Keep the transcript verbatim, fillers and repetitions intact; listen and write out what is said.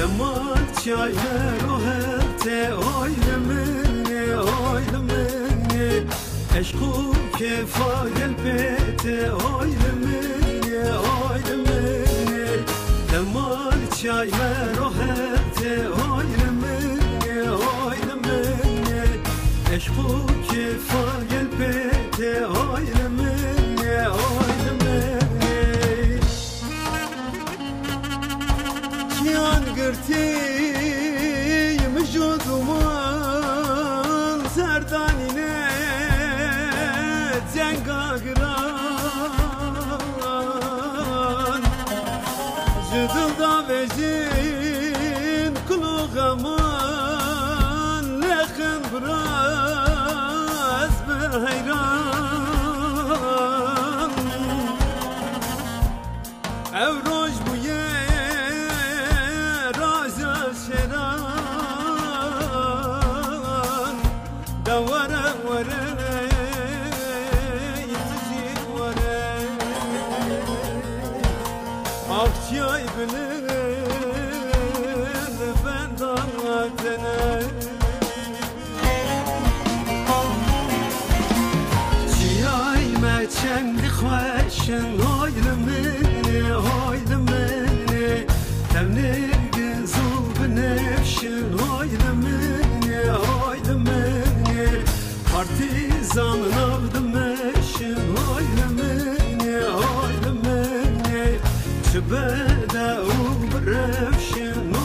دمال چای روحته آیل منه آیل منه عشقو که فاگل بیته آیل منه آیل منه دمال چای روحته آیل منه آیل منه عشقو که فاگل بیته آیل منه آیل منه گرتی مجود ومان سردانی نه زنگا گران جدل دا بجین کلو غمان لخن براز به حیران او روش بویه شران دوره وره يتجي وره اخشاي بلند بندان وقتنا چیای ما چند خوشن هاید منه هاید منه تمنی زوب نفشن هاید منه هاید منه پارتیزان نبد مشن هاید منه هاید منه چه بده او برفشن